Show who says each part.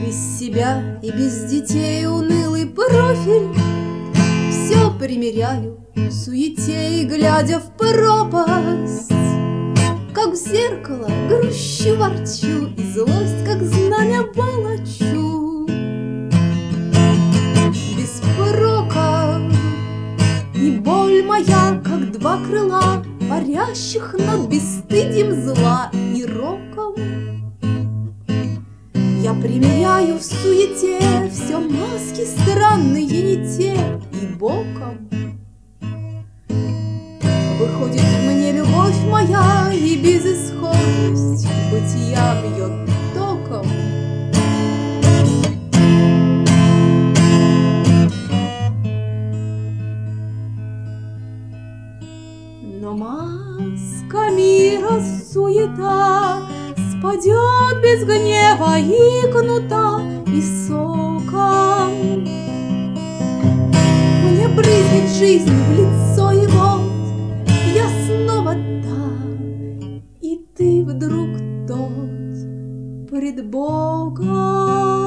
Speaker 1: Без себя и без детей унылый профиль. Все примеряю в суете и глядя в пропасть, как в зеркало грущу, ворчу, и злость, как знамя, волочу. Без порока и боль моя, как два крыла, парящих над бесстыдием зла и роком. Я примеряю в суете все маски странные, не те, и боком выходит мне любовь моя, и безысходность бытия бьет током. Но маска мира суета спадет без гнева и кнута и сока. Мне брызнет жизнь в лицо, и вот я снова та, и ты вдруг тот пред Богом.